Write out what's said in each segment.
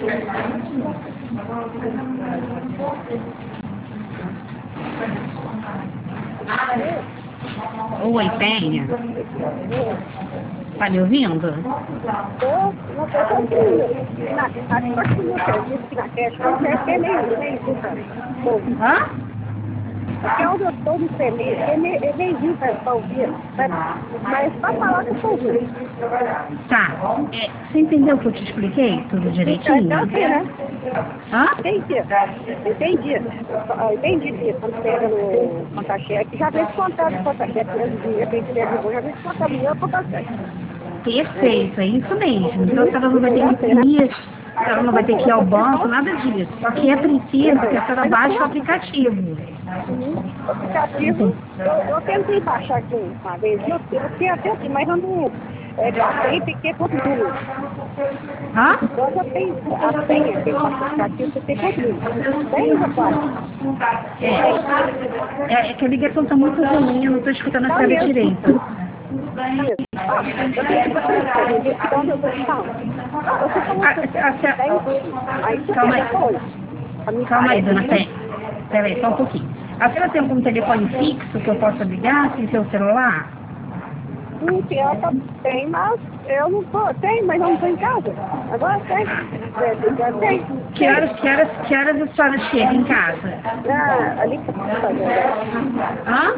Oi, Penha. Tá me ouvindo? Não estou conseguindo. Acho que no serviço que na creche, o certo é meio Hã? porque é onde eu estou no serviço, é meio para ouvir, mas para falar eu estou ouvindo. Tá. Você entendeu o que eu te expliquei? Tudo direitinho? Então, né? Hã? Entendi que quando pega no conta-cheque, já vem descontado no conta-cheque, já vem descontado no meu conta-cheque. Perfeito, é isso mesmo. Então a senhora não vai ter que ir, a senhora não vai ter que ir ao banco, nada disso. Só que é preciso que a senhora baixe o aplicativo. O aplicativo, eu tentei baixar aqui uma vez, eu fiquei até aqui, mas eu não gastei, fiquei com tudo. Hã? Então já tem a senha, tem o aplicativo, você tem com tudo. Tem, rapaz? É que a ligação tá muito ruim, eu não tô escutando a senhora direito. Calma aí, dona Fé. Peraí, só um pouquinho. A senhora tem algum telefone fixo que eu possa ligar sem seu celular? Tem, mas eu não tô. Tem, mas eu não estou em casa. Agora tem. Tem. Que horas a senhora chega em casa? Ali Hã?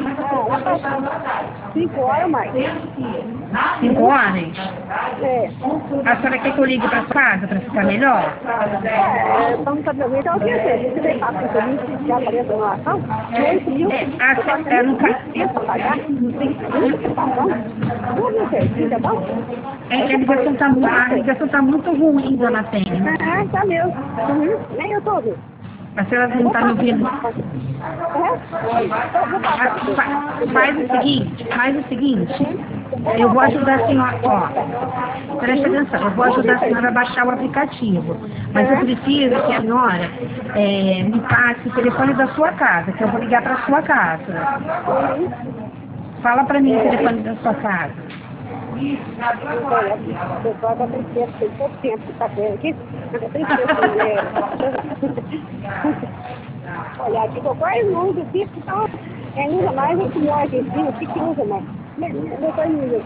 5 horas mais. 5 horas? É. A senhora quer que eu ligue pra sua casa pra ficar melhor? Vamos saber. Então, o que é isso? Você vai passar por mim, já apareceu na ação? No caso. Não tem participação? Não sei, tá bom? É que a ligação tá muito ruim, dona Penha. Tá mesmo. Nem eu tô ouvindo. A senhora não tá me ouvindo? Faz o seguinte, eu vou ajudar a senhora, ó, presta atenção, eu vou ajudar a senhora a baixar o aplicativo, mas eu preciso que a senhora me passe o telefone da sua casa, que eu vou ligar para a sua casa. Fala para mim o telefone da sua casa. Eu só da tristeza, tem pouco tempo que tá vendo aqui, mas eu tenho olha, aqui eu quase não uso isso, então, usa mais o que nós aqui, o que usa mais? Eu tô indo.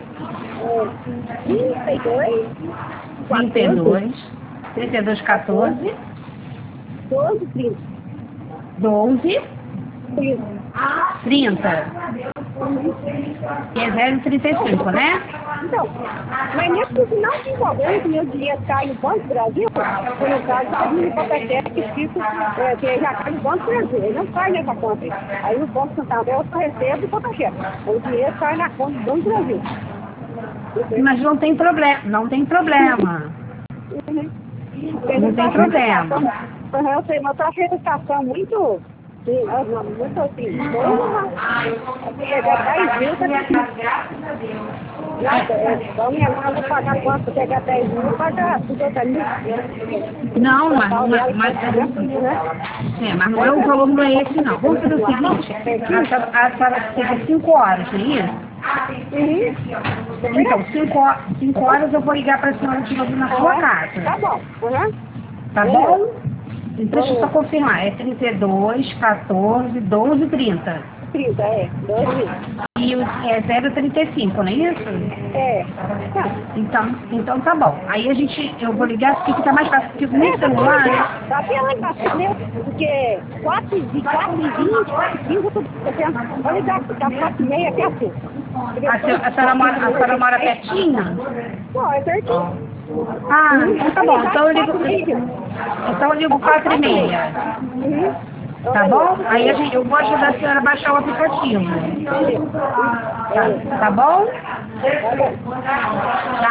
32, 14, 12, 30. 12, 30. E é 0,35, né? Então, mas mesmo que não se envolver que meu dinheiro cai no Banco do Brasil, por no caso, está vindo para a que já cai no Banco do Brasil, ele não cai nessa conta. Aí no Banco Santander eu só recebo o conta-cheque. O dinheiro cai na conta do Banco do Brasil. Mas não tem problema, não tem problema. Não tem problema. Eu sei, mas eu achei a estação muito... Sim, muito assim, pegar 10 mil, então minha mãe vai pagar quanto? Pegar 10 mil, pagar 50 mil. Não, mas não é o valor, não é esse não. Vamos fazer o seguinte, a senhora chega 5 horas, não é isso? Então, 5 horas eu vou ligar para a senhora de novo na sua casa. Tá bom. Tá bom? Então, deixa eu só confirmar. É 32, 14, 12, 30. 30, 12. E é 0,35, não é isso? Então tá bom. Aí eu vou ligar, porque fica mais fácil, porque o meu celular... Tá pela entendeu? Porque 4 e 20, 5, vou ligar, tá 4 e meia, até assim. A senhora mora pertinho? Não, é pertinho. Então tá bom. Então eu ligo 4 e meia. Tá bom? Aí eu vou ajudar a senhora a baixar o aplicativo. Tá bom?